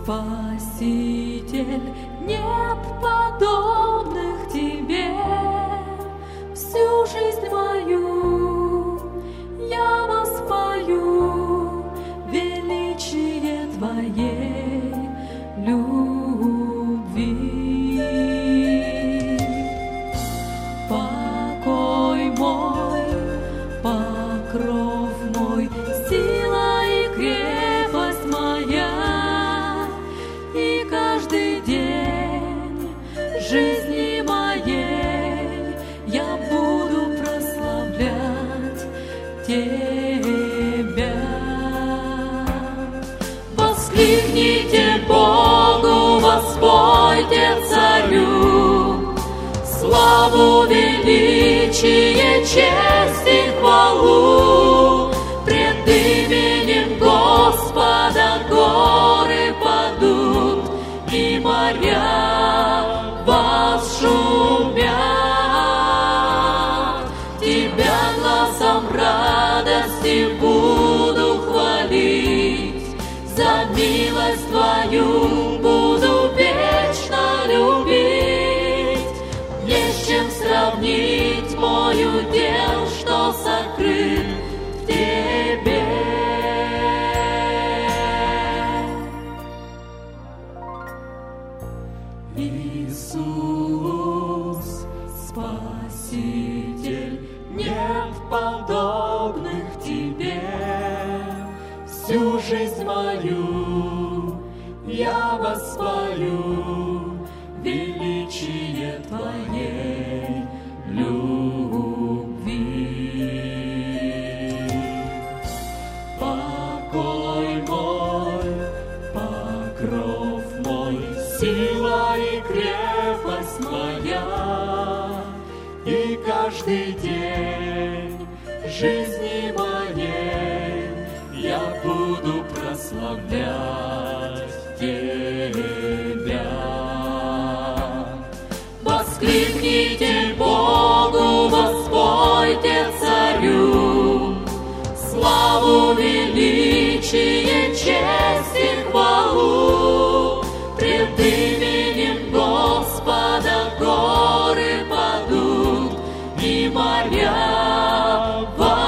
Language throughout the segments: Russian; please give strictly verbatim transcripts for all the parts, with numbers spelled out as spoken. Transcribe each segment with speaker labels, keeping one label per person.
Speaker 1: Спаситель, нет подобных Тебе. Всю жизнь мою я воспою величие Твоей любви. Покой мой, покров мой, сила и крепость моя, и каждый день жизни моей я буду прославлять Тебя. Воскликните Богу, воспойте Царю, славу, величие, честь и хвалу. Пред именем Господа горы падут, и моря восшумят. Тебя гласом радости буду хвалить, за милость Твою буду вечно любить. Не с чем сравнить мой удел, что сокрыт в Тебе. Иисус, Спаситель, нет подобных Тебе. Всю жизнь мою я воспою величие Твоей любви. Покой мой, покров мой, сила и крепость моя, и каждый день жизни моей я буду прославлять Тебя. Воскликните Богу, воспойте Царю, славу, величие, честь и хвалу. Пред именем Господа горы падут, и моря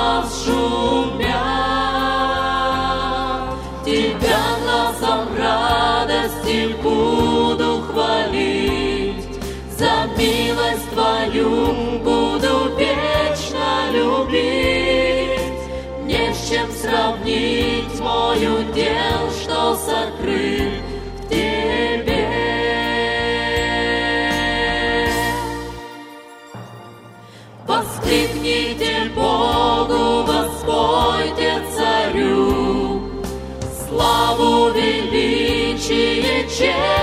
Speaker 1: восшумят. Тебя гласом радости буду хвалить, за милость Твою буду вечно любить. Не с чем сравнить мой удел, что сокрыт в Тебе. Воскликните Богу, воспойте Царю, славу, величие, честь